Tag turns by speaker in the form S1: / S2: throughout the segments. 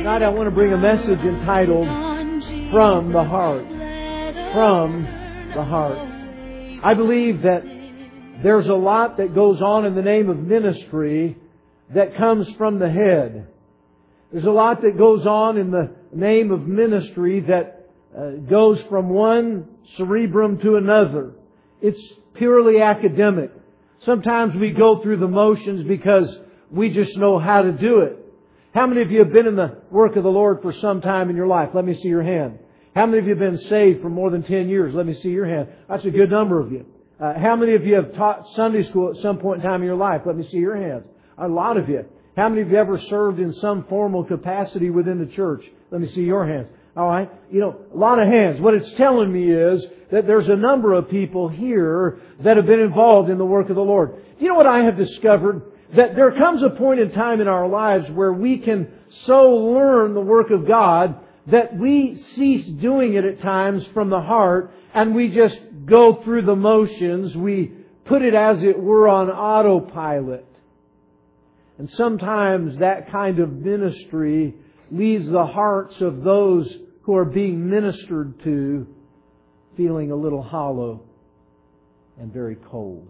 S1: Tonight I want to bring a message entitled, From the Heart. From the Heart. I believe that there's a lot that goes on in the name of ministry that comes from the head. There's a lot that goes on in the name of ministry that goes from one cerebrum to another. It's purely academic. Sometimes we go through the motions because we just know how to do it. How many of you have been in the work of the Lord for some time in your life? Let me see your hand. How many of you have been saved for more than 10 years? Let me see your hand. That's a good number of you. How many of you have taught Sunday school at some point in time in your life? Let me see your hands. A lot of you. How many of you ever served in some formal capacity within the church? Let me see your hands. All right. A lot of hands. What it's telling me is that there's a number of people here that have been involved in the work of the Lord. You know what I have discovered? That there comes a point in time in our lives where we can so learn the work of God that we cease doing it at times from the heart and we just go through the motions. We put it, as it were, on autopilot. And sometimes that kind of ministry leaves the hearts of those who are being ministered to feeling a little hollow and very cold.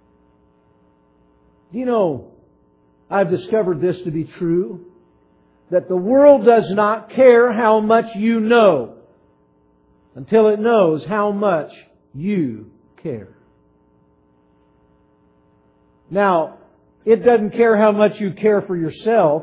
S1: Do you know, I've discovered this to be true, that the world does not care how much you know until it knows how much you care. Now, it doesn't care how much you care for yourself,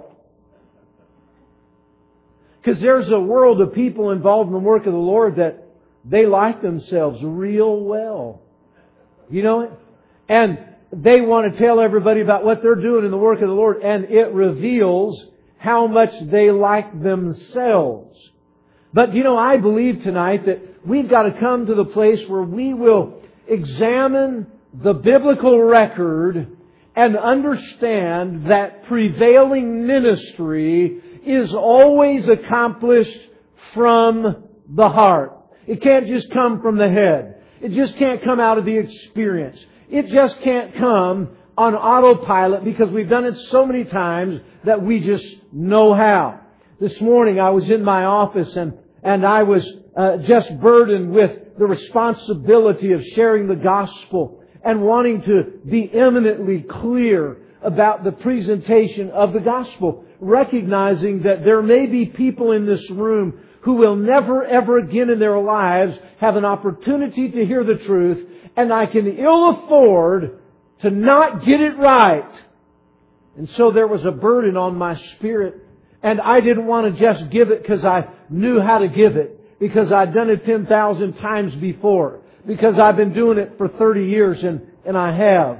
S1: because there's a world of people involved in the work of the Lord that they like themselves real well. You know it? And they want to tell everybody about what they're doing in the work of the Lord, and it reveals how much they like themselves. But I believe tonight that we've got to come to the place where we will examine the biblical record and understand that prevailing ministry is always accomplished from the heart. It can't just come from the head. It just can't come out of the experience. It just can't come on autopilot because we've done it so many times that we just know how. This morning I was in my office and I was just burdened with the responsibility of sharing the gospel and wanting to be eminently clear about the presentation of the gospel, recognizing that there may be people in this room who will never ever again in their lives have an opportunity to hear the truth, and I can ill afford to not get it right. And so there was a burden on my spirit, and I didn't want to just give it because I knew how to give it, because I'd done it 10,000 times before, because I've been doing it for 30 years, and I have.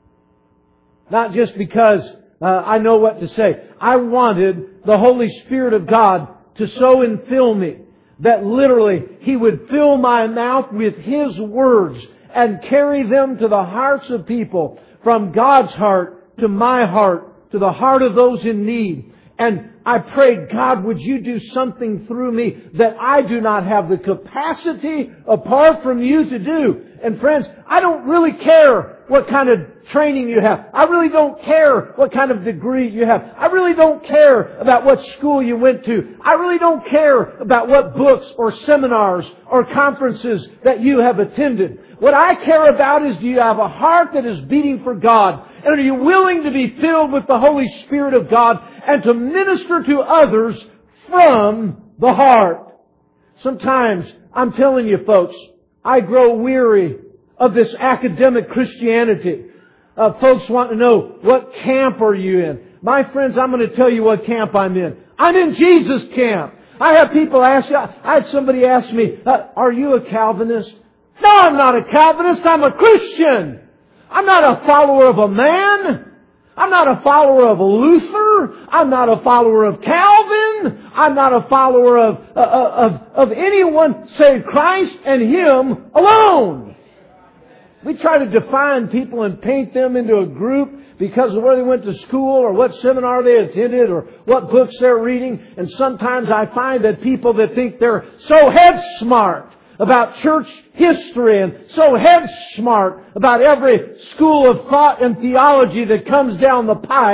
S1: Not just because I know what to say. I wanted the Holy Spirit of God to so infill me that literally He would fill my mouth with His words and carry them to the hearts of people, from God's heart to my heart, to the heart of those in need. And I prayed, God, would You do something through me that I do not have the capacity apart from You to do. And friends, I don't really care what kind of training you have. I really don't care what kind of degree you have. I really don't care about what school you went to. I really don't care about what books or seminars or conferences that you have attended. What I care about is, do you have a heart that is beating for God? And are you willing to be filled with the Holy Spirit of God and to minister to others from the heart? Sometimes, I'm telling you folks, I grow weary of this academic Christianity. Folks want to know, what camp are you in? My friends, I'm going to tell you what camp I'm in. I'm in Jesus camp. I have people ask, I had somebody ask me, are you a Calvinist? No, I'm not a Calvinist. I'm a Christian. I'm not a follower of a man. I'm not a follower of Luther. I'm not a follower of Calvin. I'm not a follower of anyone save Christ and Him alone. We try to define people and paint them into a group because of where they went to school or what seminar they attended or what books they're reading. And sometimes I find that people that think they're so head smart about church history and so head smart about every school of thought and theology that comes down the pike,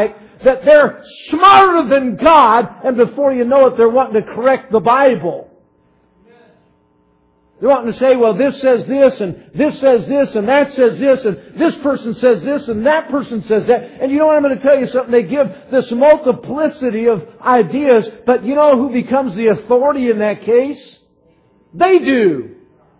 S1: that they're smarter than God, and before you know it, they're wanting to correct the Bible. They're wanting to say, well, this says this, and this says this, and that says this, and this person says this, and that person says that. And you know what? I'm going to tell you something. They give this multiplicity of ideas, but you know who becomes the authority in that case? They do.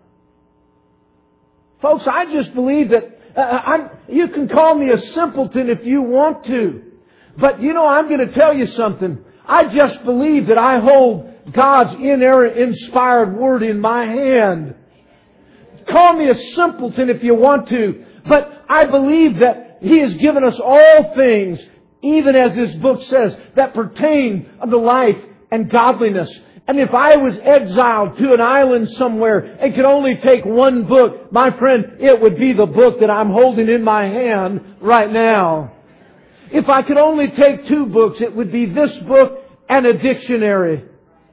S1: Folks, I just believe that you can call me a simpleton if you want to. But you know, I'm going to tell you something. I just believe that I hold God's inerrant, inspired Word in my hand. Call me a simpleton if you want to. But I believe that He has given us all things, even as this book says, that pertain unto life and godliness. And if I was exiled to an island somewhere and could only take one book, my friend, it would be the book that I'm holding in my hand right now. If I could only take two books, it would be this book and a dictionary.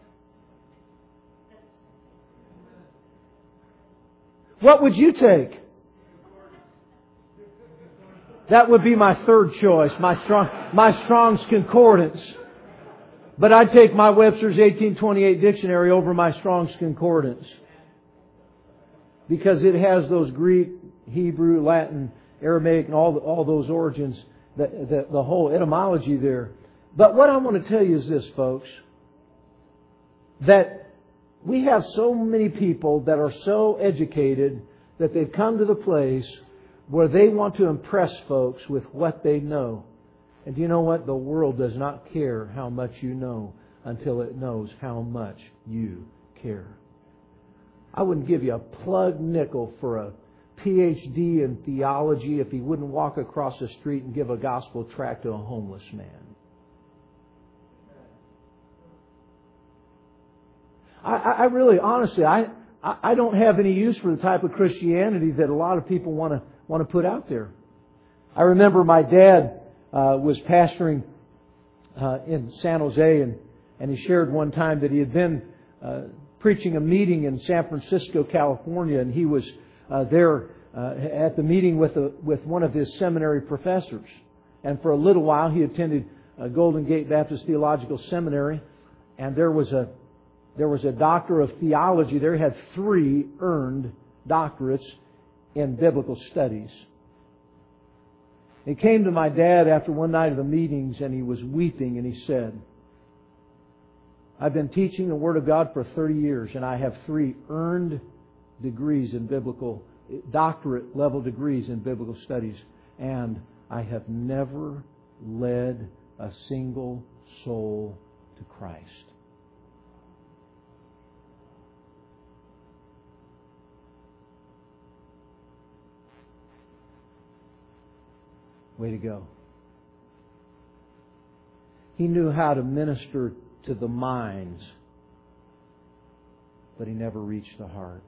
S1: What would you take? That would be my third choice, my Strong's Concordance. But I'd take my Webster's 1828 dictionary over my Strong's Concordance. Because it has those Greek, Hebrew, Latin, Aramaic, and all those origins, the whole etymology there. But what I want to tell you is this, folks. That we have so many people that are so educated that they've come to the place where they want to impress folks with what they know. And do you know what? The world does not care how much you know until it knows how much you care. I wouldn't give you a plug nickel for a PhD in theology if he wouldn't walk across the street and give a gospel tract to a homeless man. I really, honestly, I don't have any use for the type of Christianity that a lot of people want to put out there. I remember my dad was pastoring in San Jose, and he shared one time that he had been preaching a meeting in San Francisco, California, and he was there at the meeting with one of his seminary professors. And for a little while, he attended Golden Gate Baptist Theological Seminary, and there was a doctor of theology there. He had 3 earned doctorates in biblical studies. He came to my dad after one night of the meetings, and he was weeping, and he said, I've been teaching the Word of God for 30 years, and I have 3 earned degrees in biblical, doctorate level degrees in biblical studies, and I have never led a single soul to Christ. Way to go. He knew how to minister to the minds, but he never reached the heart.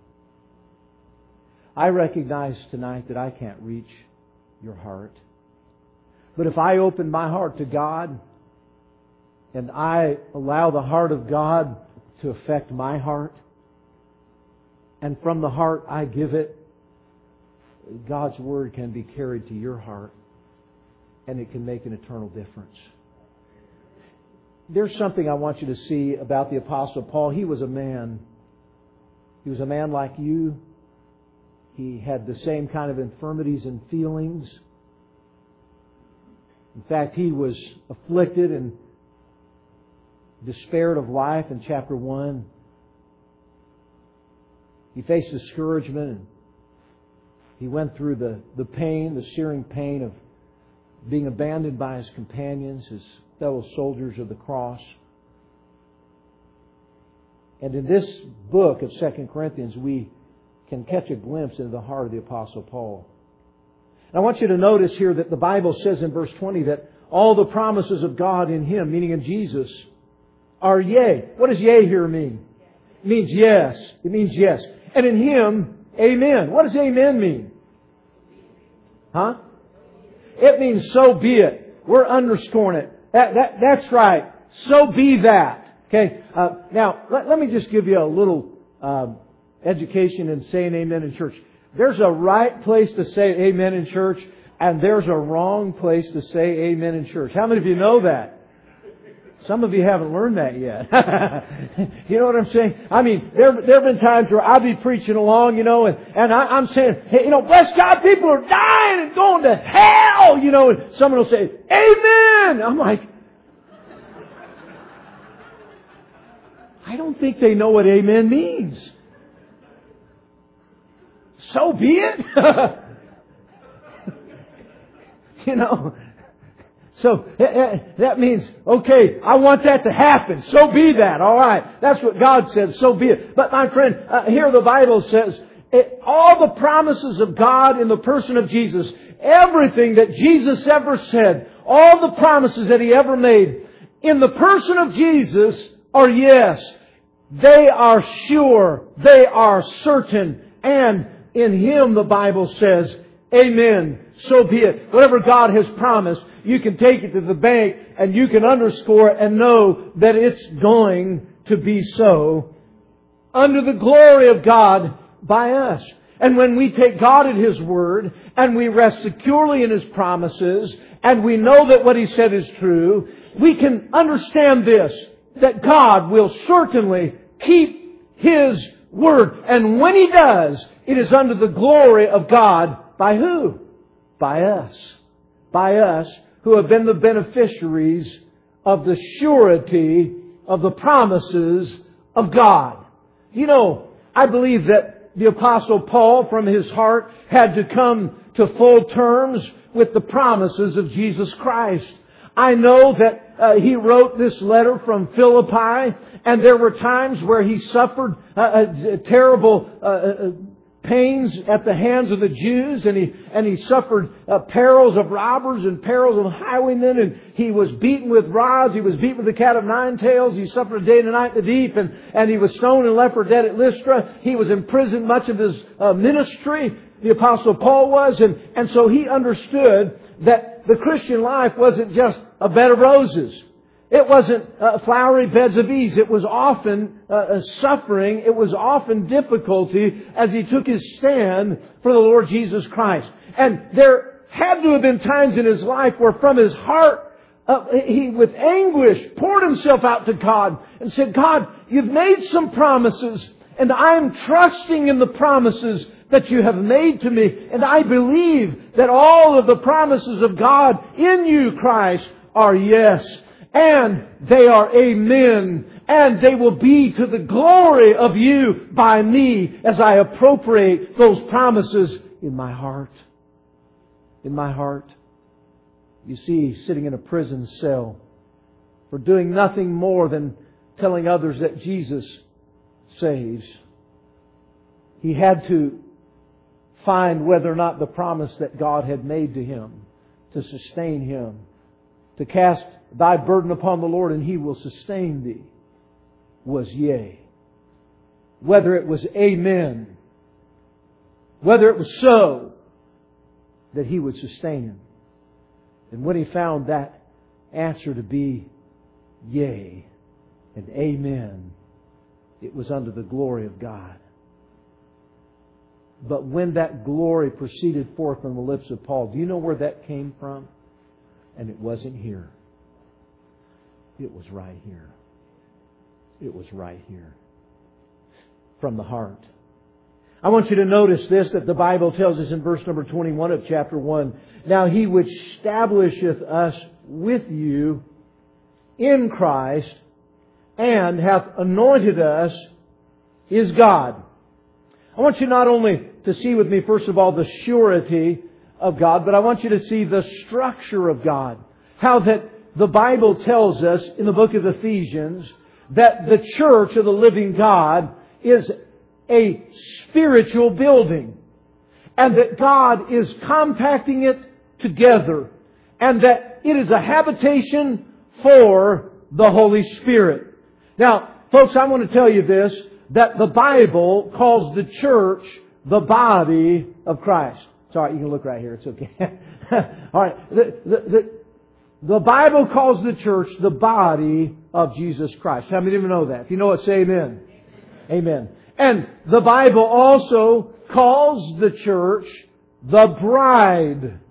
S1: I recognize tonight that I can't reach your heart. But if I open my heart to God and I allow the heart of God to affect my heart, and from the heart I give it, God's Word can be carried to your heart. And it can make an eternal difference. There's something I want you to see about the Apostle Paul. He was a man. He was a man like you. He had the same kind of infirmities and feelings. In fact, he was afflicted and despaired of life in chapter 1. He faced discouragement, and he went through the pain, the searing pain of being abandoned by his companions, his fellow soldiers of the cross. And in this book of 2 Corinthians, we can catch a glimpse into the heart of the Apostle Paul. And I want you to notice here that the Bible says in verse 20 that all the promises of God in Him, meaning in Jesus, are yea. What does yea here mean? It means yes. It means yes. And in Him, amen. What does amen mean? Huh? It means so be it. We're underscoring it. That's right. So be that. Okay. Now, let me just give you a little education in saying amen in church. There's a right place to say amen in church, And there's a wrong place to say amen in church. How many of you know that? Some of you haven't learned that yet. You know what I'm saying? I mean, there have been times where I'll be preaching along, and I'm saying, hey, bless God, people are dying and going to hell, and someone will say, amen! I'm like, I don't think they know what amen means. So be it. So that means, okay, I want that to happen. So be that. All right. That's what God said. So be it. But my friend, here the Bible says, all the promises of God in the person of Jesus, everything that Jesus ever said, all the promises that He ever made, in the person of Jesus are yes. They are sure. They are certain. And in Him, the Bible says, amen. So be it. Whatever God has promised, you can take it to the bank and you can underscore it and know that it's going to be so under the glory of God by us. And when we take God at His Word and we rest securely in His promises and we know that what He said is true, we can understand this, that God will certainly keep His Word. And when He does, it is under the glory of God by who? By us. By us who have been the beneficiaries of the surety of the promises of God. I believe that the Apostle Paul from his heart had to come to full terms with the promises of Jesus Christ. I know that he wrote this letter from Philippi, and there were times where he suffered terrible pains at the hands of the Jews, and he suffered perils of robbers and perils of highwaymen, and he was beaten with rods, he was beaten with the cat of nine tails, he suffered a day and a night in the deep, and he was stoned and left for dead at Lystra. He was imprisoned much of his ministry, the Apostle Paul was, and so he understood that the Christian life wasn't just a bed of roses. It wasn't flowery beds of ease. It was often suffering. It was often difficulty as he took his stand for the Lord Jesus Christ. And there had to have been times in his life where from his heart, he with anguish poured himself out to God and said, God, You've made some promises, and I'm trusting in the promises that You have made to me. And I believe that all of the promises of God in You, Christ, are yes. And they are amen. And they will be to the glory of You by me as I appropriate those promises in my heart. In my heart. You see, sitting in a prison cell for doing nothing more than telling others that Jesus saves. He had to find whether or not the promise that God had made to him to sustain him, to cast thy burden upon the Lord and He will sustain thee, was yea. Whether it was amen, whether it was so, that He would sustain him. And when he found that answer to be yea and amen, it was unto the glory of God. But when that glory proceeded forth from the lips of Paul, do you know where that came from? And it wasn't here. It was right here. It was right here. From the heart. I want you to notice this, that the Bible tells us in verse number 21 of chapter 1, Now He which establisheth us with you in Christ and hath anointed us is God. I want you not only to see with me, first of all, the surety of God, but I want you to see the structure of God. How that the Bible tells us in the book of Ephesians that the church of the living God is a spiritual building. And that God is compacting it together. And that it is a habitation for the Holy Spirit. Now, folks, I want to tell you this, that the Bible calls the church the body of Christ. It's all right, you can look right here. It's okay. All right. The Bible calls the church the body of Jesus Christ. How many of you know that? If you know it, say amen. Amen. And the Bible also calls the church the bride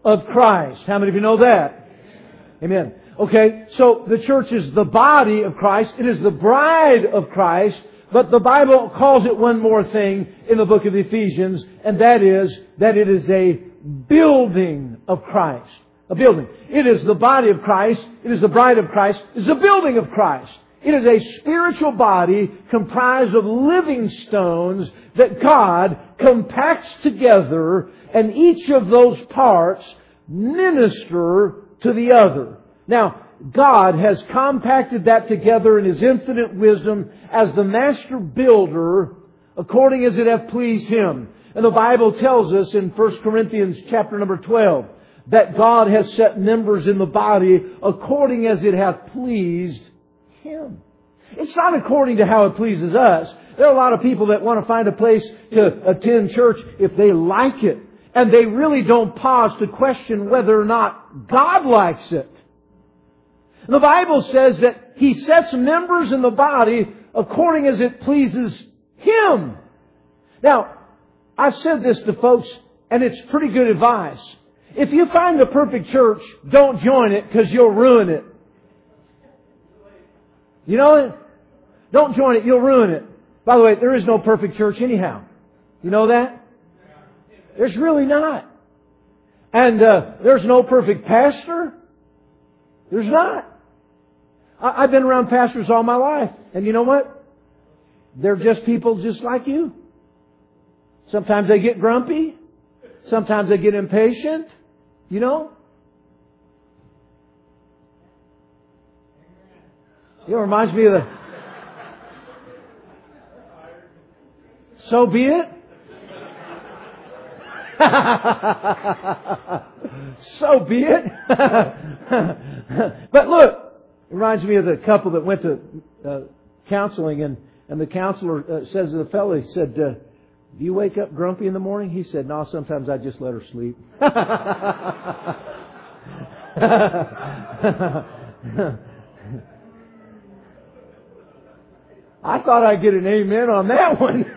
S1: of Christ. How many of you know that? Amen. Okay, so the church is the body of Christ. It is the bride of Christ. But the Bible calls it one more thing in the book of Ephesians, and that is that it is a building of Christ. A building. It is the body of Christ. It is the bride of Christ. It is the building of Christ. It is a spiritual body comprised of living stones that God compacts together, and each of those parts minister to the other. Now, God has compacted that together in His infinite wisdom as the master builder, according as it hath pleased Him. And the Bible tells us in 1 Corinthians chapter number 12 that God has set members in the body according as it hath pleased Him. It's not according to how it pleases us. There are a lot of people that want to find a place to attend church if they like it. And they really don't pause to question whether or not God likes it. And the Bible says that He sets members in the body according as it pleases Him. Now, I've said this to folks, and it's pretty good advice. If you find the perfect church, don't join it because you'll ruin it. You know it? Don't join it, you'll ruin it. By the way, there is no perfect church anyhow. You know that? There's really not. And there's no perfect pastor. There's not. I've been around pastors all my life. And you know what? They're just people just like you. Sometimes they get grumpy. Sometimes they get impatient. You know? It reminds me of the... So be it. So be it. But look, it reminds me of the couple that went to counseling, and the counselor says to the fellow, he said, do you wake up grumpy in the morning? He said, no, sometimes I just let her sleep. I thought I'd get an amen on that one.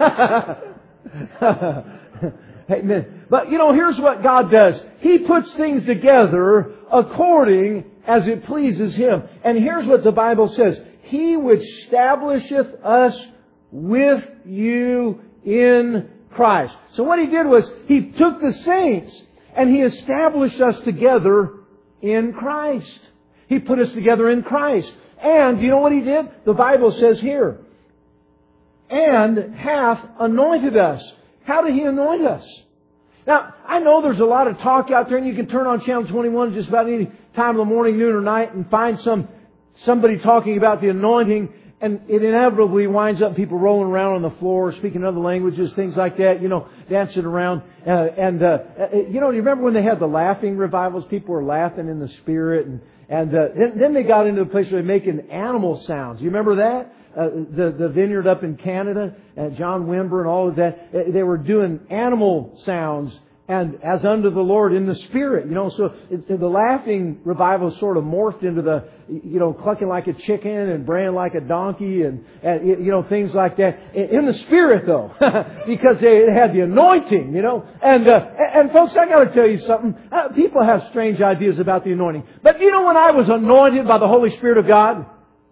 S1: Amen. But you know, here's what God does. He puts things together according as it pleases Him. And here's what the Bible says. He which establisheth us with you in Christ. So what He did was He took the saints and He established us together in Christ. He put us together in Christ. And you know what He did? The Bible says here, and hath anointed us. How did He anoint us? Now, I know there's a lot of talk out there, and you can turn on Channel 21 just about any time of the morning, noon, or night and find somebody talking about the anointing, and it inevitably winds up people rolling around on the floor, speaking other languages, things like that, dancing around. You remember when they had the laughing revivals? People were laughing in the Spirit, and then they got into the place where they're making animal sounds. You remember that? The vineyard up in Canada, John Wimber and all of that, they were doing animal sounds and as unto the Lord in the Spirit. So the laughing revival sort of morphed into the, clucking like a chicken and braying like a donkey and things like that. In the Spirit though, because they had the anointing, And folks, I got to tell you something. People have strange ideas about the anointing. But when I was anointed by the Holy Spirit of God,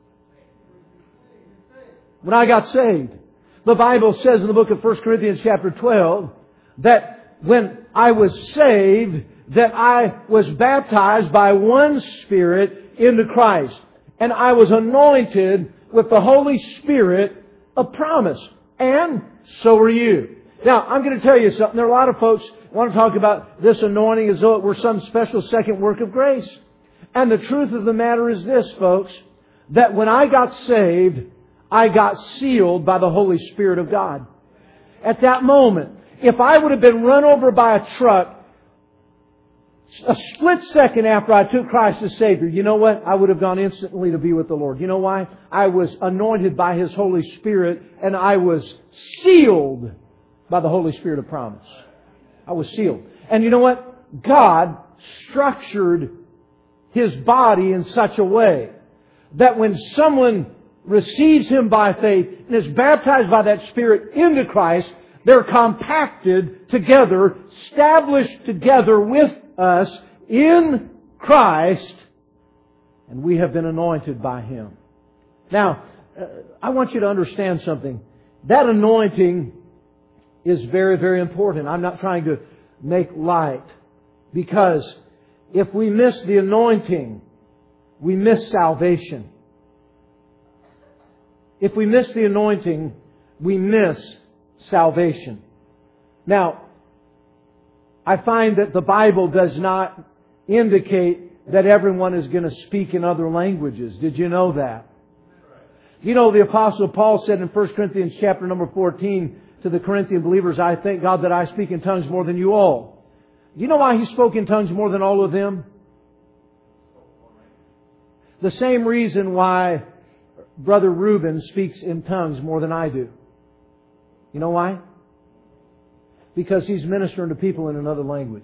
S1: when I got saved, the Bible says in the book of 1 Corinthians chapter 12 that when I was saved, that I was baptized by one Spirit into Christ. And I was anointed with the Holy Spirit of promise. And so are you. Now, I'm going to tell you something. There are a lot of folks who want to talk about this anointing as though it were some special second work of grace. And the truth of the matter is this, folks, that when I got saved, I got sealed by the Holy Spirit of God. At that moment, if I would have been run over by a truck a split second after I took Christ as Savior, you know what? I would have gone instantly to be with the Lord. You know why? I was anointed by His Holy Spirit and I was sealed by the Holy Spirit of promise. I was sealed. And you know what? God structured His body in such a way that when someone receives Him by faith and is baptized by that Spirit into Christ, they're compacted together, established together with us in Christ, and we have been anointed by Him. Now, I want you to understand something. That anointing is very, very important. I'm not trying to make light, because if we miss the anointing, we miss salvation. If we miss the anointing, we miss salvation. Now, I find that the Bible does not indicate that everyone is going to speak in other languages. Did you know that? You know, the Apostle Paul said in 1 Corinthians chapter number 14 to the Corinthian believers, I thank God that I speak in tongues more than you all. Do you know why he spoke in tongues more than all of them? The same reason why Brother Reuben speaks in tongues more than I do. You know why? Because he's ministering to people in another language.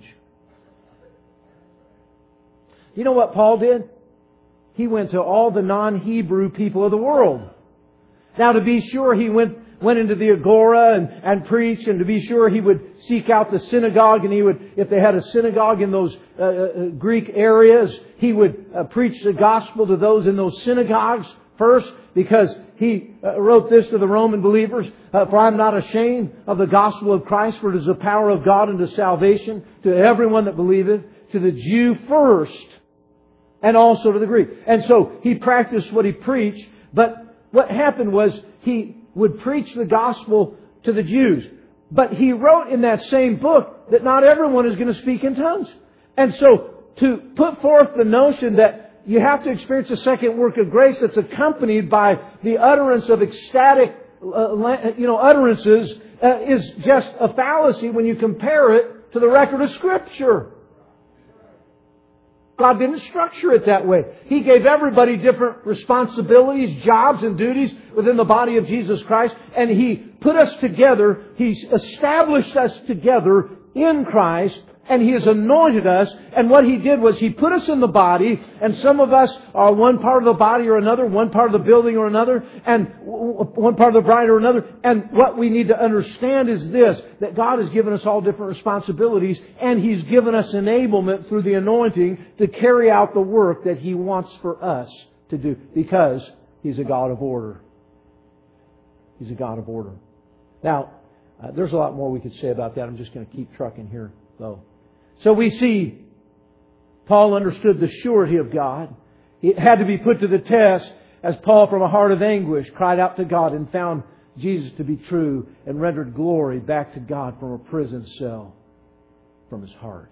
S1: You know what Paul did? He went to all the non-Hebrew people of the world. Now, to be sure, he went into the agora and preached, and to be sure he would seek out the synagogue, and he would, if they had a synagogue in those Greek areas, he would preach the gospel to those in those synagogues first, because he wrote this to the Roman believers, for I am not ashamed of the gospel of Christ, for it is the power of God unto salvation to everyone that believeth, to the Jew first, and also to the Greek. And so he practiced what he preached, but what happened was he would preach the gospel to the Jews. But he wrote in that same book that not everyone is going to speak in tongues. And so to put forth the notion that you have to experience a second work of grace that's accompanied by the utterance of ecstatic utterances is just a fallacy when you compare it to the record of Scripture. God didn't structure it that way. He gave everybody different responsibilities, jobs, and duties within the body of Jesus Christ. And He put us together. He established us together in Christ. And He has anointed us. And what He did was He put us in the body. And some of us are one part of the body or another, one part of the building or another, and one part of the bride or another. And what we need to understand is this, that God has given us all different responsibilities, and He's given us enablement through the anointing to carry out the work that He wants for us to do, because He's a God of order. He's a God of order. Now, there's a lot more we could say about that. I'm just going to keep trucking here, though. So we see Paul understood the surety of God. It had to be put to the test as Paul, from a heart of anguish, cried out to God and found Jesus to be true and rendered glory back to God from a prison cell, from his heart.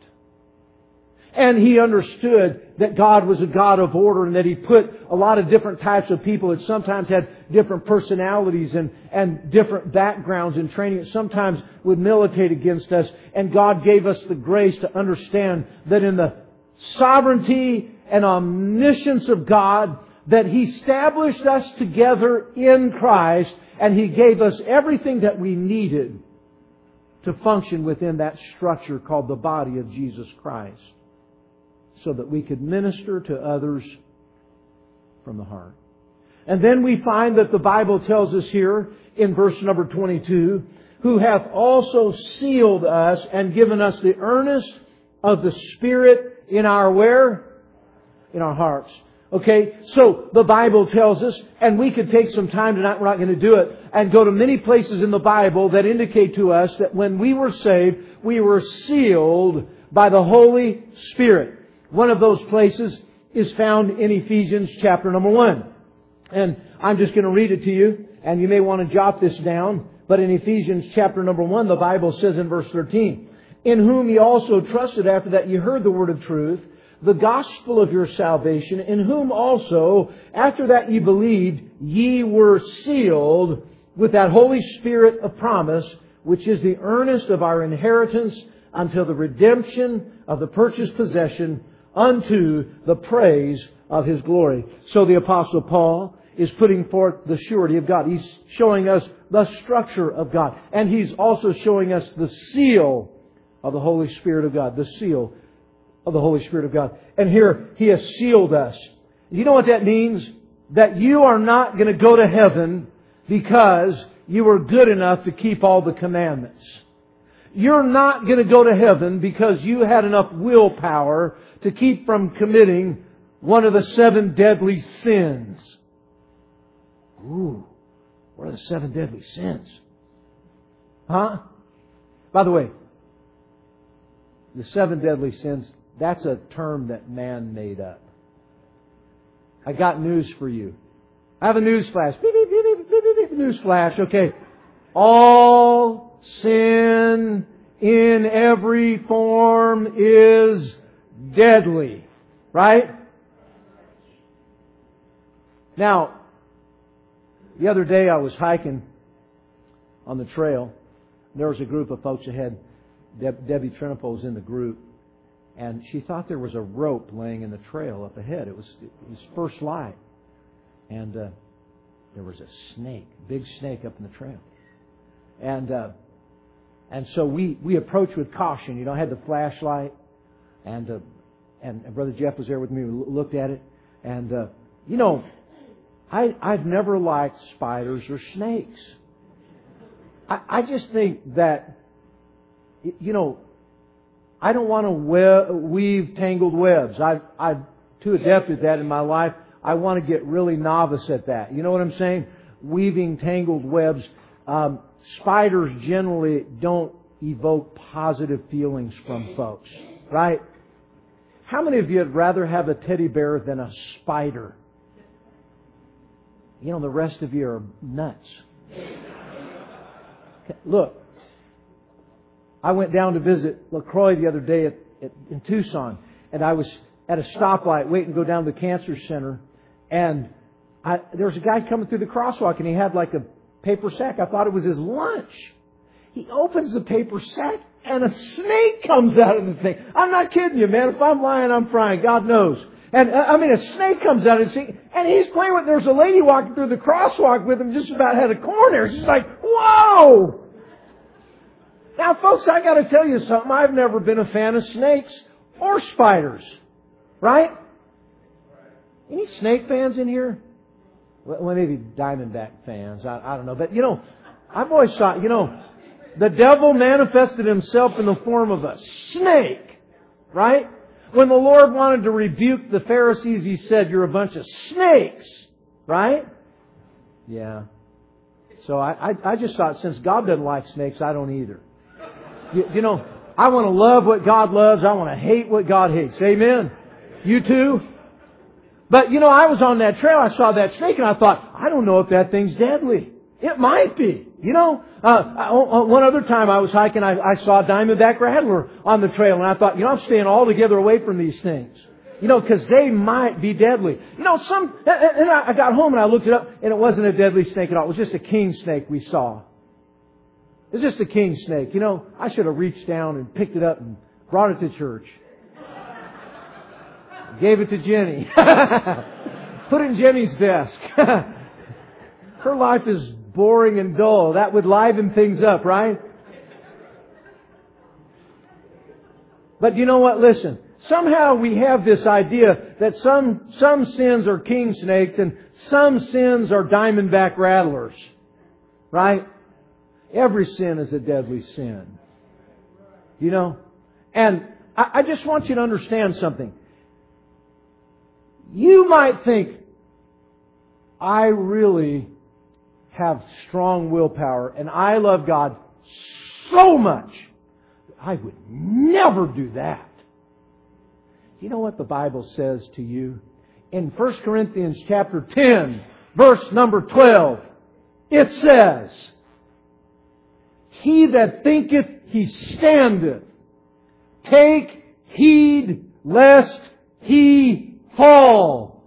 S1: And he understood that God was a God of order, and that He put a lot of different types of people that sometimes had different personalities and different backgrounds and training that sometimes would militate against us. And God gave us the grace to understand that in the sovereignty and omniscience of God, that He established us together in Christ, and He gave us everything that we needed to function within that structure called the body of Jesus Christ, so that we could minister to others from the heart. And then we find that the Bible tells us here in verse number 22, who hath also sealed us and given us the earnest of the Spirit in our where? In our hearts. Okay, so the Bible tells us, and we could take some time tonight, we're not going to do it, and go to many places in the Bible that indicate to us that when we were saved, we were sealed by the Holy Spirit. One of those places is found in Ephesians chapter number 1. And I'm just going to read it to you, and you may want to jot this down. But in Ephesians chapter number 1, the Bible says in verse 13, in whom ye also trusted after that ye heard the word of truth, the gospel of your salvation, in whom also after that ye believed, ye were sealed with that Holy Spirit of promise, which is the earnest of our inheritance until the redemption of the purchased possession, unto the praise of His glory. So the Apostle Paul is putting forth the surety of God. He's showing us the structure of God. And he's also showing us the seal of the Holy Spirit of God. The seal of the Holy Spirit of God. And here He has sealed us. You know what that means? That you are not going to go to heaven because you were good enough to keep all the commandments. you're not going to go to heaven because you had enough willpower to keep from committing one of the 7 deadly sins. Ooh, what are the 7 deadly sins? Huh? By the way, the 7 deadly sins, that's a term that man made up. I got news for you. I have a news flash. Beep, beep, beep, beep, beep, beep, beep, news flash. Okay. All sin in every form is deadly. Right? Now, the other day I was hiking on the trail. There was a group of folks ahead. Debbie Trinipo was in the group. And she thought there was a rope laying in the trail up ahead. It was first light. And there was a snake, big snake up in the trail. And so we approached with caution. You know, I had the flashlight. And Brother Jeff was there with me. We looked at it. And, you know, I've never liked spiders or snakes. I just think that, you know, I don't want to weave tangled webs. I'm too adept at that in my life. I want to get really novice at that. You know what I'm saying? Weaving tangled webs. Spiders generally don't evoke positive feelings from folks. Right? How many of you would rather have a teddy bear than a spider? You know, the rest of you are nuts. Look, I went down to visit LaCroix the other day in Tucson, and I was at a stoplight waiting to go down to the cancer center, and there was a guy coming through the crosswalk, and he had like a paper sack. I thought it was his lunch. He opens the paper sack, and a snake comes out of the thing. I'm not kidding you, man. If I'm lying, I'm frying. God knows. And I mean, a snake comes out of the thing, and he's playing with. There's a lady walking through the crosswalk with him, just about had a corner. She's like, "Whoa!" Now, folks, I got to tell you something. I've never been a fan of snakes or spiders. Right? Any snake fans in here? Well, maybe Diamondback fans. I don't know. But, you know, I've always thought, you know, the devil manifested himself in the form of a snake. Right? When the Lord wanted to rebuke the Pharisees, He said, "You're a bunch of snakes." Right? Yeah. So I just thought, since God doesn't like snakes, I don't either. You know, I want to love what God loves. I want to hate what God hates. Amen? You too? But, you know, I was on that trail. I saw that snake and I thought, I don't know if that thing's deadly. It might be. You know, one other time I was hiking, I saw a diamondback rattler on the trail. And I thought, you know, I'm staying altogether away from these things. You know, because they might be deadly. You know, and I got home and I looked it up, and it wasn't a deadly snake at all. It was just a king snake we saw. It's just a king snake. You know, I should have reached down and picked it up and brought it to church. Gave it to Jenny. Put it in Jenny's desk. Her life is boring and dull. That would liven things up, right? But you know what? Listen. Somehow we have this idea that some sins are king snakes and some sins are diamondback rattlers. Right? Every sin is a deadly sin. You know? And I just want you to understand something. You might think, I really have strong willpower and I love God so much, I would never do that. You know what the Bible says to you? In 1 Corinthians chapter 10, verse number 12, it says, "He that thinketh he standeth, take heed lest he fall."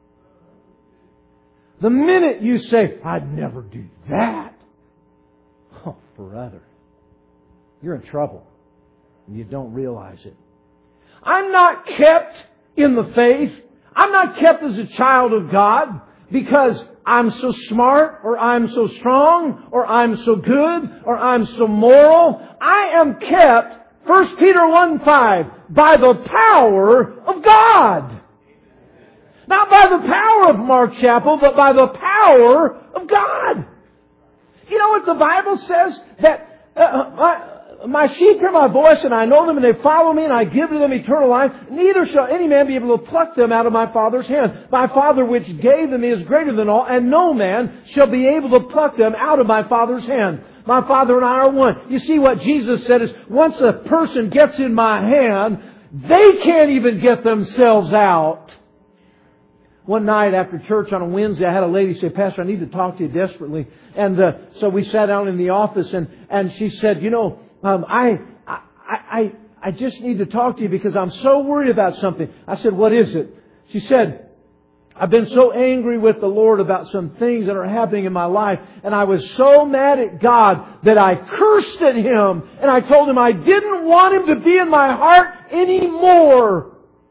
S1: The minute you say, "I'd never do that," oh, brother, you're in trouble. And you don't realize it. I'm not kept in the faith. I'm not kept as a child of God because I'm so smart, or I'm so strong, or I'm so good, or I'm so moral. I am kept, 1 Peter 1:5, by the power of God. Not by the power of Mark Chapel, but by the power of God. You know what the Bible says? That My sheep hear my voice, and I know them, and they follow me, and I give to them eternal life. Neither shall any man be able to pluck them out of my Father's hand. My Father which gave them is greater than all, and no man shall be able to pluck them out of my Father's hand. My Father and I are one. You see, what Jesus said is, once a person gets in my hand, they can't even get themselves out. One night after church on a Wednesday, I had a lady say, Pastor, I need to talk to you desperately. And so we sat down in the office, and she said, I just need to talk to you because I'm so worried about something. I said, what is it? She said, I've been so angry with the Lord about some things that are happening in my life. And I was so mad at God that I cursed at Him. And I told Him I didn't want Him to be in my heart anymore.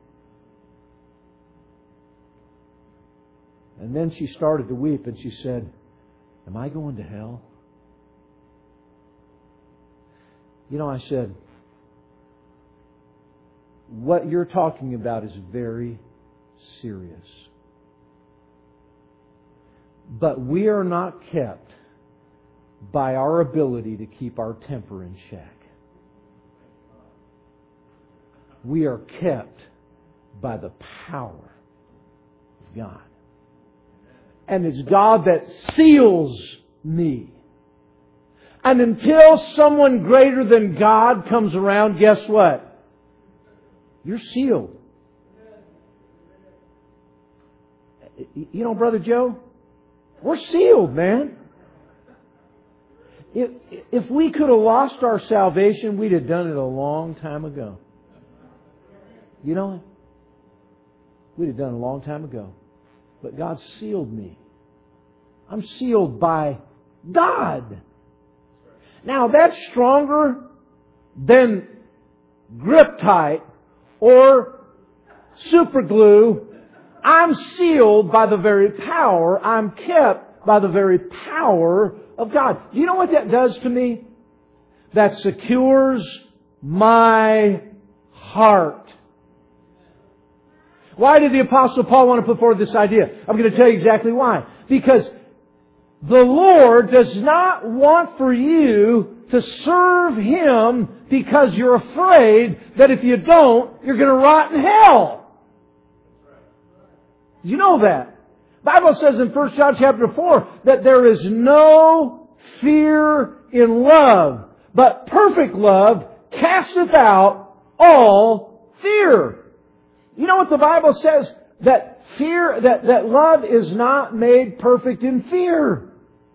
S1: And then she started to weep and she said, am I going to hell? I said, what you're talking about is very serious. But we are not kept by our ability to keep our temper in check. We are kept by the power of God. And it's God that seals me. And until someone greater than God comes around, guess what? You're sealed. Brother Joe, we're sealed, man. If we could have lost our salvation, we'd have done it a long time ago. You know it? We'd have done it a long time ago. But God sealed me. I'm sealed by God. Now that's stronger than grip tight or super glue. I'm sealed by the very power. I'm kept by the very power of God. Do you know what that does to me? That secures my heart. Why did the Apostle Paul want to put forward this idea? I'm going to tell you exactly why. Because the Lord does not want for you to serve Him because you're afraid that if you don't, you're going to rot in hell. You know that. The Bible says in 1 John chapter 4 that there is no fear in love, but perfect love casteth out all fear. You know what the Bible says? That fear, that love is not made perfect in fear.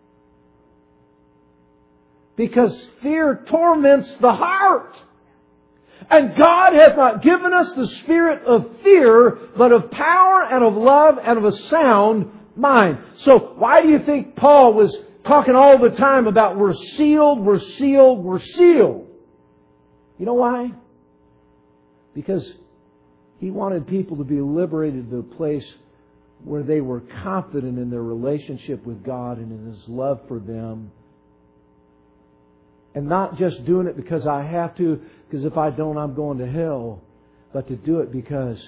S1: Because fear torments the heart. And God hath not given us the spirit of fear, but of power and of love and of a sound mind. So why do you think Paul was talking all the time about we're sealed, we're sealed, we're sealed? You know why? Because he wanted people to be liberated to a place where they were confident in their relationship with God and in His love for them. And not just doing it because I have to, because if I don't, I'm going to hell. But to do it because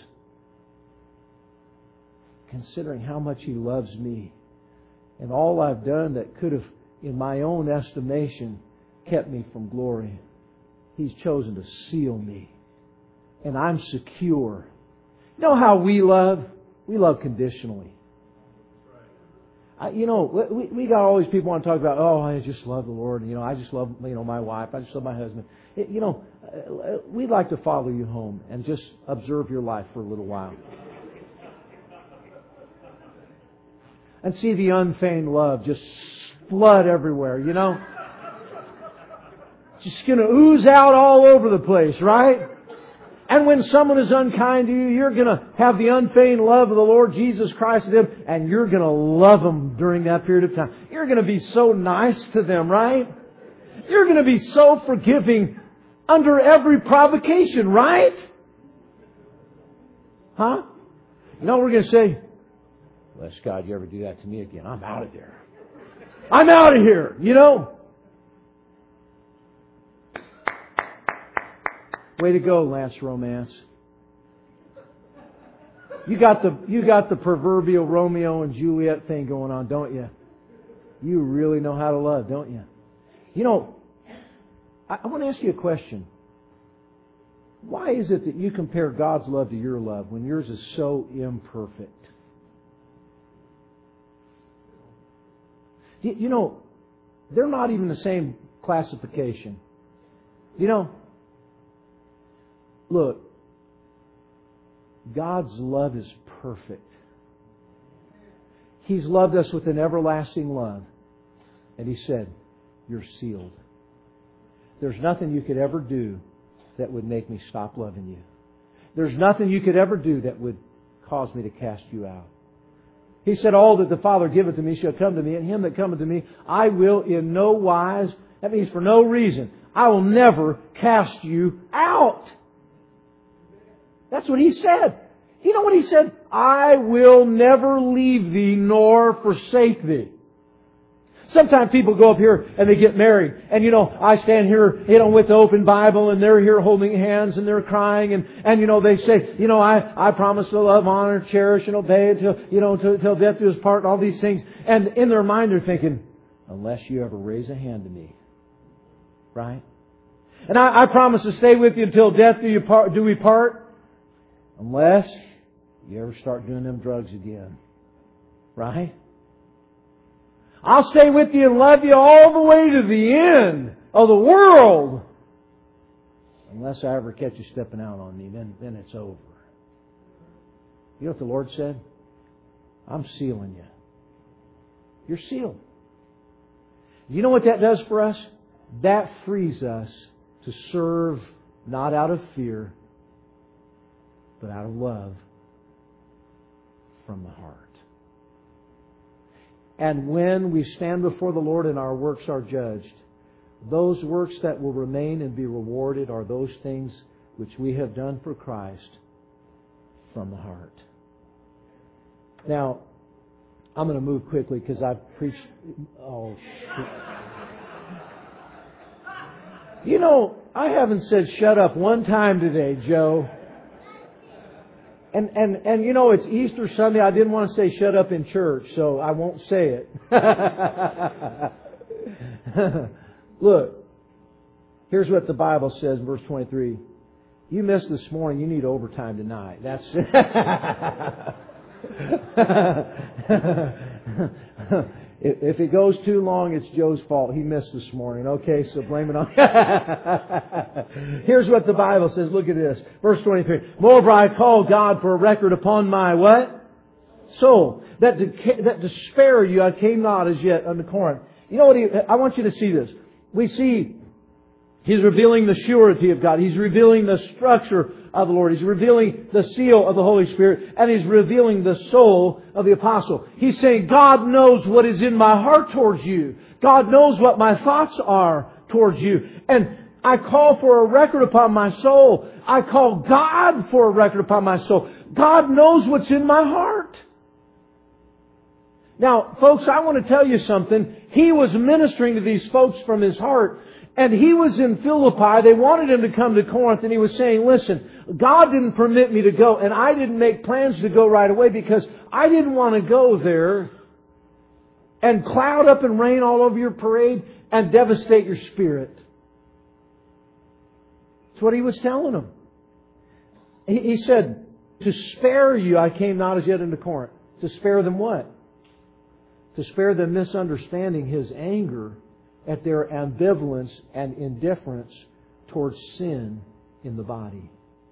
S1: considering how much He loves me and all I've done that could have, in my own estimation, kept me from glory, He's chosen to seal me. And I'm secure. You know how we love? We love conditionally. We got all these people want to talk about, oh, I just love the Lord. I just love, my wife. I just love my husband. We'd like to follow you home and just observe your life for a little while. And see the unfeigned love just flood everywhere, Just going to ooze out all over the place, right? And when someone is unkind to you, you're going to have the unfeigned love of the Lord Jesus Christ to them, and you're going to love them during that period of time. You're going to be so nice to them, right? You're going to be so forgiving under every provocation, right? Huh? We're going to say, bless God, you ever do that to me again, I'm out of there. I'm out of here, Way to go, Lance Romance. You got the proverbial Romeo and Juliet thing going on, don't you? You really know how to love, don't you? I want to ask you a question. Why is it that you compare God's love to your love when yours is so imperfect? You know, they're not even the same classification. You know, look, God's love is perfect. He's loved us with an everlasting love. And He said, you're sealed. There's nothing you could ever do that would make me stop loving you. There's nothing you could ever do that would cause me to cast you out. He said, all that the Father giveth to me shall come to me, and him that cometh to me I will in no wise, that means for no reason, I will never cast you out. That's what He said. You know what He said? I will never leave thee nor forsake thee. Sometimes people go up here and they get married. And, I stand here, with the open Bible, and they're here holding hands and they're crying. And they say, I promise to love, honor, cherish, and obey until death do us part, and all these things. And in their mind they're thinking, unless you ever raise a hand to me. Right? And I promise to stay with you until death do we part. Unless you ever start doing them drugs again. Right? I'll stay with you and love you all the way to the end of the world. Unless I ever catch you stepping out on me, then it's over. You know what the Lord said? I'm sealing you. You're sealed. You know what that does for us? That frees us to serve not out of fear, but out of love from the heart. And when we stand before the Lord and our works are judged, those works that will remain and be rewarded are those things which we have done for Christ from the heart. Now, I'm going to move quickly because I've preached... Oh, I haven't said shut up one time today, Joe. And it's Easter Sunday. I didn't want to say shut up in church, so I won't say it. Look, here's what the Bible says in verse 23. You missed this morning, you need overtime tonight. That's If it goes too long, it's Joe's fault. He missed this morning. Okay, so blame it on... Here's what the Bible says. Look at this. Verse 23. Moreover, I call God for a record upon my what? Soul. That to spare you, I came not as yet unto Corinth. You know what? I want you to see this. We see He's revealing the surety of God. He's revealing the structure of the Lord. He's revealing the seal of the Holy Spirit. And He's revealing the soul of the apostle. He's saying, God knows what is in my heart towards you. God knows what my thoughts are towards you. And I call for a record upon my soul. I call God for a record upon my soul. God knows what's in my heart. Now, folks, I want to tell you something. He was ministering to these folks from His heart. And he was in Philippi. They wanted him to come to Corinth. And he was saying, listen, God didn't permit me to go. And I didn't make plans to go right away because I didn't want to go there and cloud up and rain all over your parade and devastate your spirit. That's what he was telling them. He said, to spare you, I came not as yet into Corinth. To spare them what? To spare them misunderstanding His anger at their ambivalence and indifference towards sin in the body.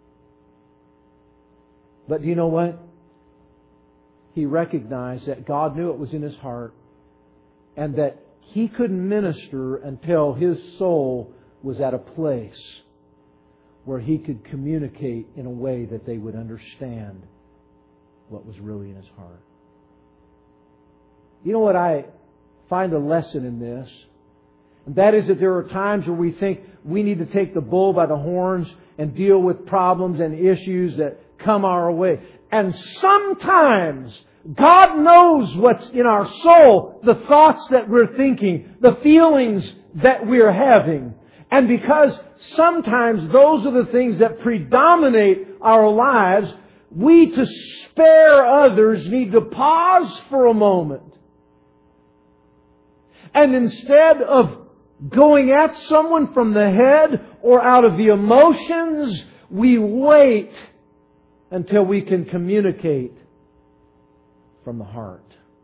S1: But do you know what? He recognized that God knew it was in his heart and that he couldn't minister until his soul was at a place where he could communicate in a way that they would understand what was really in his heart. You know what? I find a lesson in this. And that is that there are times where we think we need to take the bull by the horns and deal with problems and issues that come our way. And sometimes God knows what's in our soul, the thoughts that we're thinking, the feelings that we're having. And because sometimes those are the things that predominate our lives, we, to spare others, need to pause for a moment. And instead of going at someone from the head or out of the emotions. We wait until we can communicate from the heart.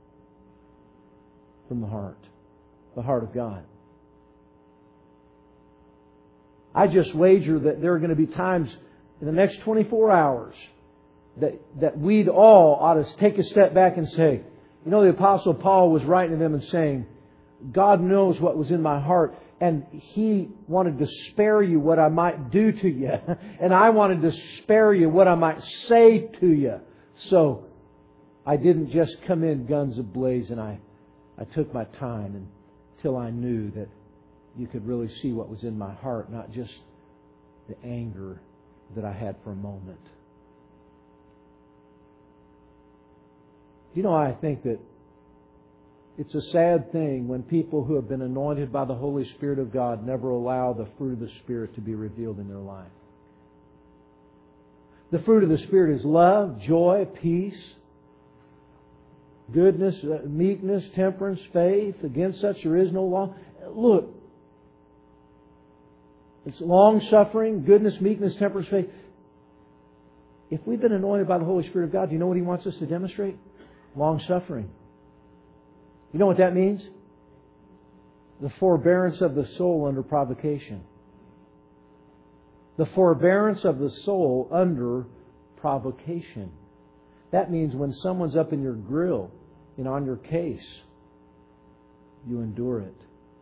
S1: From the heart. The heart of God. I just wager that there are going to be times in the next 24 hours that we'd all ought to take a step back and say, you know, the Apostle Paul was writing to them and saying, God knows what was in my heart, and He wanted to spare you what I might do to you. And I wanted to spare you what I might say to you. So I didn't just come in guns a-blazing. I took my time until I knew that you could really see what was in my heart, not just the anger that I had for a moment. You know, I think that it's a sad thing when people who have been anointed by the Holy Spirit of God never allow the fruit of the Spirit to be revealed in their life. The fruit of the Spirit is love, joy, peace, goodness, meekness, temperance, faith. Against such there is no law. Look, it's long-suffering, goodness, meekness, temperance, faith. If we've been anointed by the Holy Spirit of God, do you know what He wants us to demonstrate? Long-suffering. You know what that means? The forbearance of the soul under provocation. The forbearance of the soul under provocation. That means when someone's up in your grill, on your case, you endure it.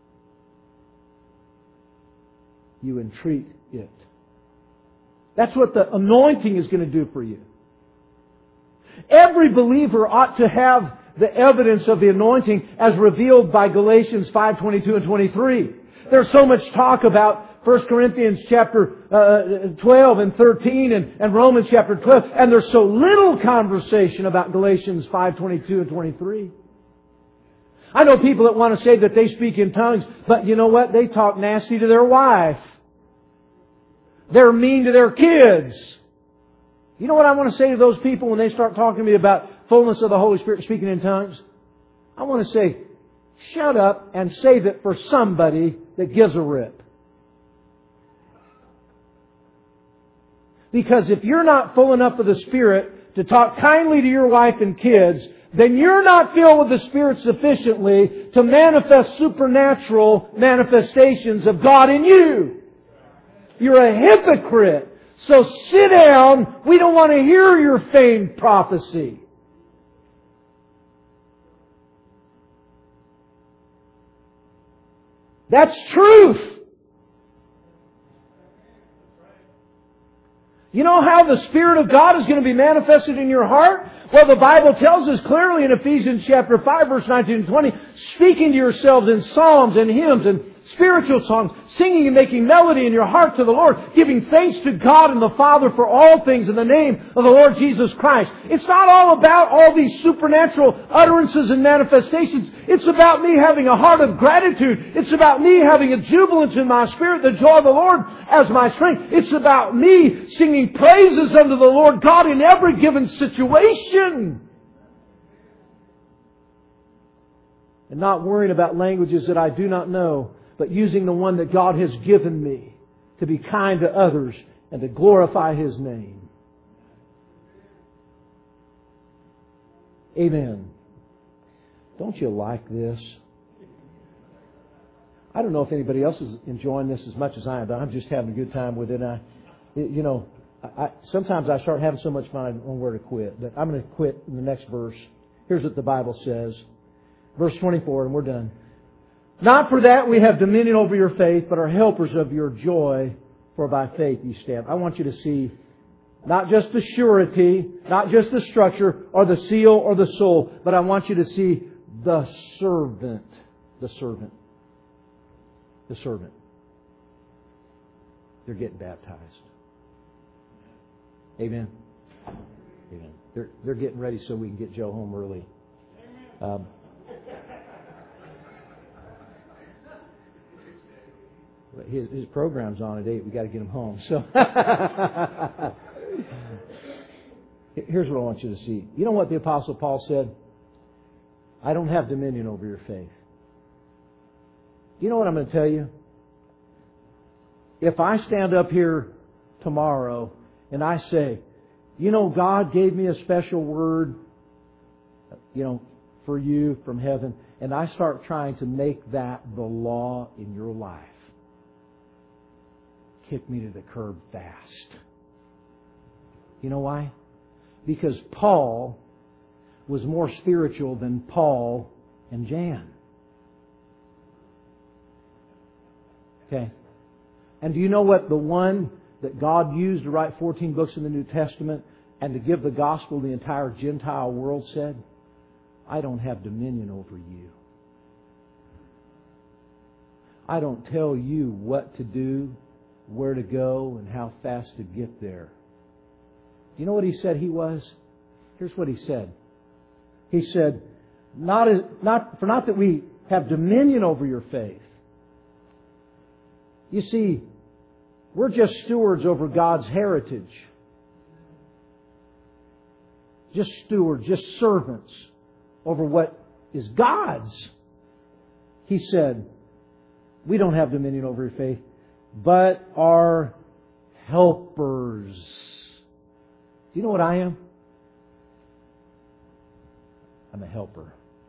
S1: You entreat it. That's what the anointing is going to do for you. Every believer ought to have the evidence of the anointing as revealed by Galatians 5:22 and 23. There's so much talk about 1 Corinthians chapter 12 and 13 and Romans chapter 12. And there's so little conversation about Galatians 5:22 and 23. I know people that want to say that they speak in tongues, but you know what? They talk nasty to their wife. They're mean to their kids. You know what I want to say to those people when they start talking to me about fullness of the Holy Spirit speaking in tongues? I want to say, shut up and save it for somebody that gives a rip. Because if you're not full enough of the Spirit to talk kindly to your wife and kids, then you're not filled with the Spirit sufficiently to manifest supernatural manifestations of God in you. You're a hypocrite. So sit down. We don't want to hear your feigned prophecy. That's truth. You know how the Spirit of God is going to be manifested in your heart? Well, the Bible tells us clearly in Ephesians chapter 5, verse 19 and 20, speaking to yourselves in psalms and hymns and spiritual songs, singing and making melody in your heart to the Lord, giving thanks to God and the Father for all things in the name of the Lord Jesus Christ. It's not all about all these supernatural utterances and manifestations. It's about me having a heart of gratitude. It's about me having a jubilance in my spirit, the joy of the Lord as my strength. It's about me singing praises unto the Lord God in every given situation. And not worrying about languages that I do not know, but using the one that God has given me to be kind to others and to glorify His name. Amen. Don't you like this? I don't know if anybody else is enjoying this as much as I am, but I'm just having a good time with it. Sometimes I start having so much fun I don't know where to quit. But I'm going to quit in the next verse. Here's what the Bible says. Verse 24, and we're done. Not for that we have dominion over your faith, but are helpers of your joy, for by faith you stand. I want you to see not just the surety, not just the structure, or the seal, or the soul, but I want you to see the servant. The servant. The servant. They're getting baptized. Amen. Amen. They're getting ready so we can get Joe home early. His program's on at 8. We got to get him home. So here's what I want you to see. You know what the Apostle Paul said? I don't have dominion over your faith. You know what I'm going to tell you? If I stand up here tomorrow and I say, you know, God gave me a special word, for you from heaven, and I start trying to make that the law in your life, kick me to the curb fast. You know why? Because Paul was more spiritual than Paul and Jan. Okay. And do you know what the one that God used to write 14 books in the New Testament and to give the gospel to the entire Gentile world said? I don't have dominion over you. I don't tell you what to do, where to go, and how fast to get there. Do you know what he said he was? Here's what he said. He said, not that we have dominion over your faith. You see, we're just stewards over God's heritage. Just stewards, just servants over what is God's. He said, we don't have dominion over your faith, but are helpers. Do you know what I am? I'm a helper.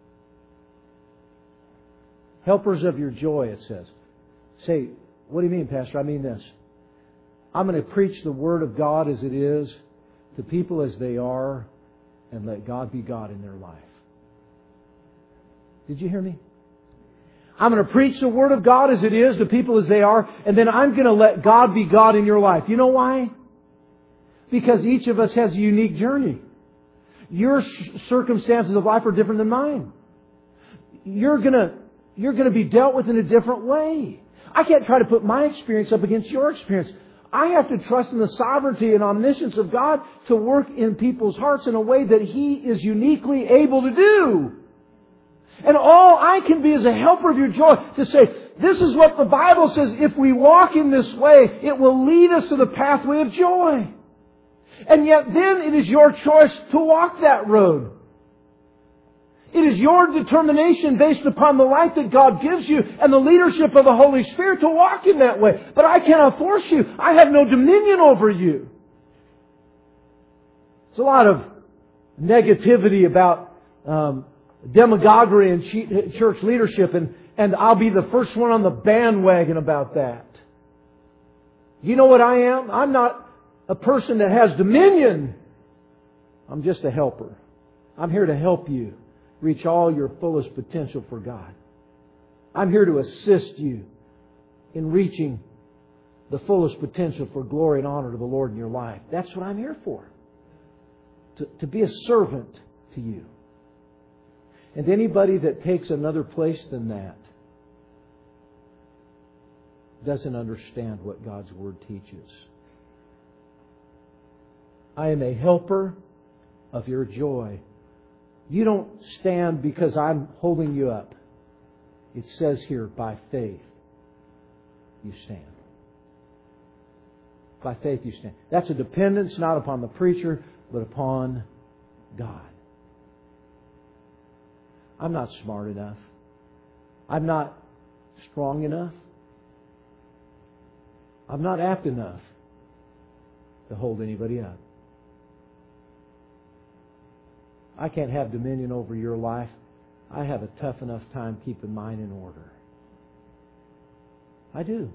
S1: Helpers of your joy, it says. Say, what do you mean, Pastor? I mean this. I'm going to preach the Word of God as it is to people as they are and let God be God in their life. Did you hear me? I'm going to preach the Word of God as it is to people as they are, and then I'm going to let God be God in your life. You know why? Because each of us has a unique journey. Your circumstances of life are different than mine. You're going to be dealt with in a different way. I can't try to put my experience up against your experience. I have to trust in the sovereignty and omniscience of God to work in people's hearts in a way that He is uniquely able to do. And all I can be is a helper of your joy to say, this is what the Bible says. If we walk in this way, it will lead us to the pathway of joy. And yet then it is your choice to walk that road. It is your determination based upon the life that God gives you and the leadership of the Holy Spirit to walk in that way. But I cannot force you. I have no dominion over you. There's a lot of negativity about demagoguery and church leadership, and I'll be the first one on the bandwagon about that. You know what I am? I'm not a person that has dominion. I'm just a helper. I'm here to help you reach all your fullest potential for God. I'm here to assist you in reaching the fullest potential for glory and honor to the Lord in your life. That's what I'm here for. To be a servant to you. And anybody that takes another place than that doesn't understand what God's Word teaches. I am a helper of your joy. You don't stand because I'm holding you up. It says here, by faith, you stand. By faith you stand. That's a dependence not upon the preacher, but upon God. I'm not smart enough. I'm not strong enough. I'm not apt enough to hold anybody up. I can't have dominion over your life. I have a tough enough time keeping mine in order. I do.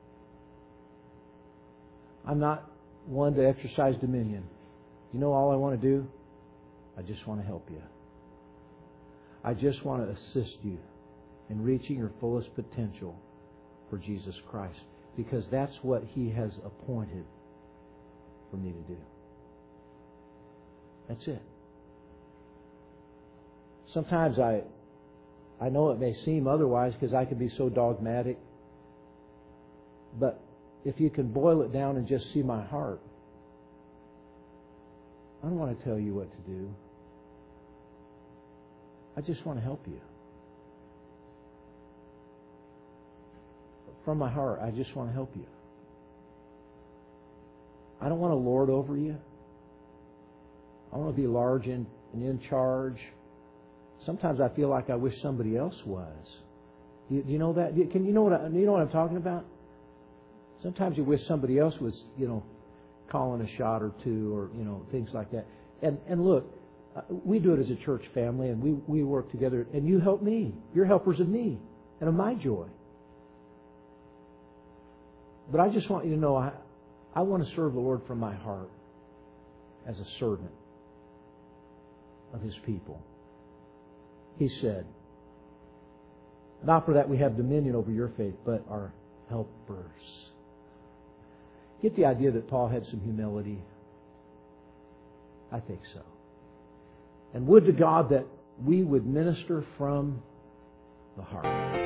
S1: I'm not one to exercise dominion. You know all I want to do? I just want to help you. I just want to assist you in reaching your fullest potential for Jesus Christ. Because that's what He has appointed for me to do. That's it. Sometimes I know it may seem otherwise because I can be so dogmatic. But if you can boil it down and just see my heart, I don't want to tell you what to do. I just want to help you. From my heart, I just want to help you. I don't want to lord over you. I want to be large and in charge. Sometimes I feel like I wish somebody else was. You know that? You know what I'm talking about? Sometimes you wish somebody else was, calling a shot or two, or things like that. And look, we do it as a church family, and we work together. And you help me. You're helpers of me and of my joy. But I just want you to know, I want to serve the Lord from my heart as a servant of His people. He said, not for that we have dominion over your faith, but are helpers. Get the idea that Paul had some humility? I think so. And would to God that we would minister from the heart.